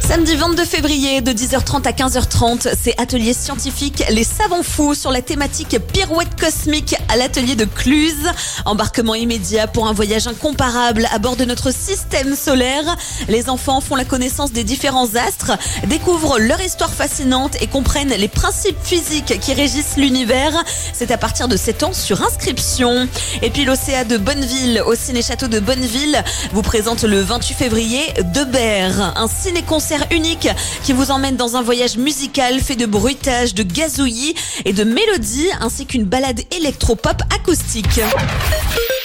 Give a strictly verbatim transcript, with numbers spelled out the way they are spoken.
Samedi vingt-deux février de dix heures trente à quinze heures trente, c'est atelier scientifique Les Savants Fous sur la thématique pirouette cosmique à l'atelier de Cluse. Embarquement immédiat pour un voyage incomparable à bord de notre système solaire. Les enfants font la connaissance des différents astres, découvrent leur histoire fascinante et comprennent les principes physiques qui régissent l'univers. C'est à partir de sept ans sur inscription. Et puis l'O C A de Bonneville, au Ciné-Château de Bonneville, vous présente le vingt-huit février Debert, un ciné-concert unique qui vous emmène dans un voyage musical fait de bruitage, de gazouillis et de mélodies, ainsi qu'une balade électropop acoustique.